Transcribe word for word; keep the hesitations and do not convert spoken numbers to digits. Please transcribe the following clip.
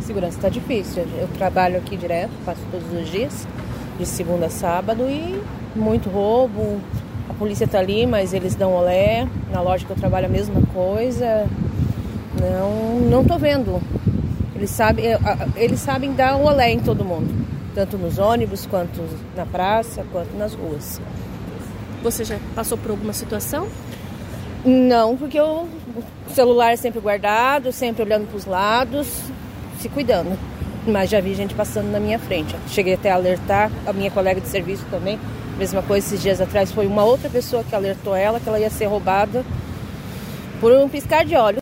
Segurança está difícil. Eu trabalho aqui direto, passo todos os dias, de segunda a sábado, e muito roubo. A polícia está ali, mas eles dão olé. Na loja que eu trabalho a mesma coisa. Não, não tô vendo. Eles sabem, eles sabem dar olé em todo mundo. Tanto nos ônibus, quanto na praça, quanto nas ruas. Você já passou por alguma situação? Não, porque o celular é sempre guardado, sempre olhando para os lados, se cuidando. Mas já vi gente passando na minha frente. Cheguei até a alertar a minha colega de serviço também. Mesma coisa, esses dias atrás foi uma outra pessoa que alertou ela que ela ia ser roubada por um piscar de olhos.